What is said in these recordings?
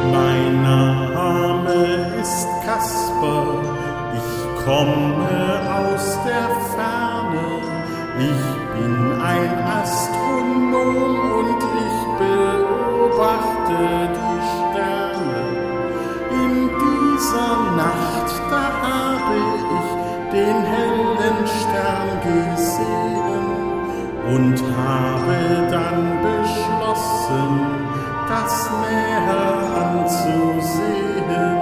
Mein Name ist Kasper, ich komme aus der Ferne. Ich bin ein Astronom und ich beobachte die Sterne. In dieser Nacht, da habe ich den hellen Stern gesehen und habe dann beschlossen, das näher anzusehen.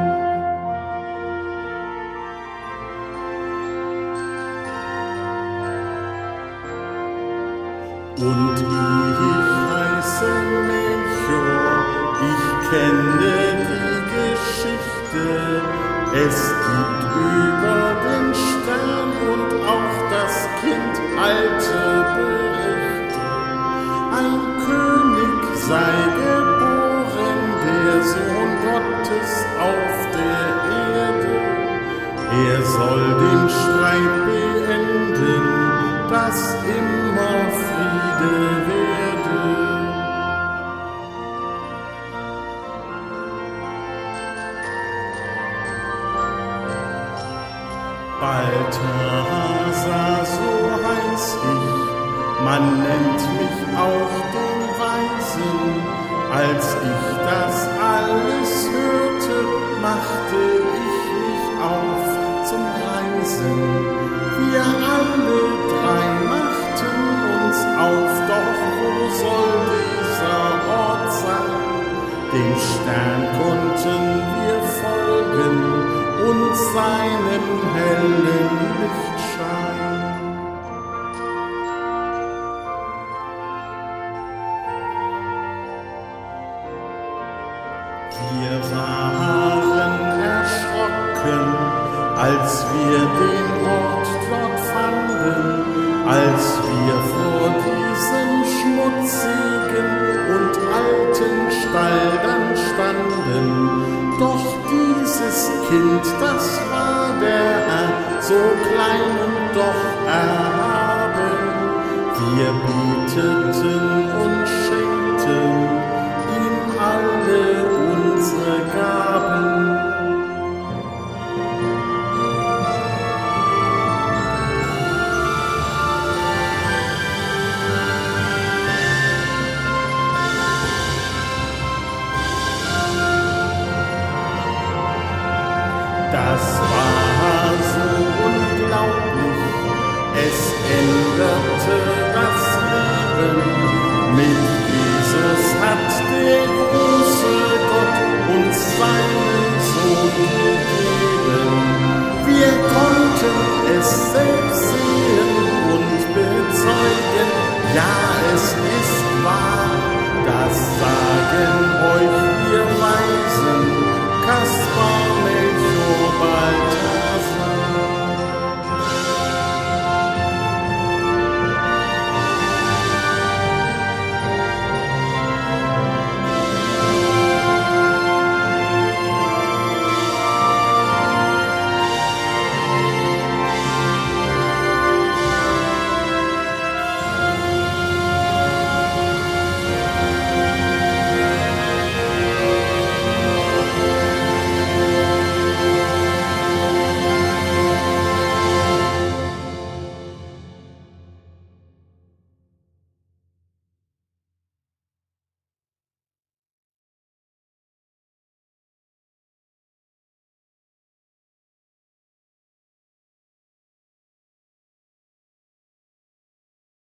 Und ich heiße Melchior, ich kenne die Geschichte. Es gibt über den Stern und auch das Kind alte Berichte. Ein König sei geboren, der Sohn Gottes auf der Erde. Er soll den Streit beenden, dass immer Friede werde. Balthasar, so heiß ich, man nennt mich auch den Weisen. Als ich das alles hörte, machte ich mich auf zum Reisen. Wir alle drei machten uns auf, doch wo soll dieser Ort sein? Dem Stern konnten wir folgen und seinem hellen Lichtschein. Wir waren erschrocken, als wir den Ort dort fanden, als wir vor diesem schmutzigen und alten Stall dann standen. Doch dieses Kind, das war der Herr, so klein und doch erhaben. Wir beteten und schenkten ihm alle unsere Gaben. Das war so unglaublich, es änderte das Leben. Mit Jesus hat der große Gott uns seinen Sohn gegeben. Wir konnten es selbst sehen und bezeugen, ja, es ist wahr, das sagen euch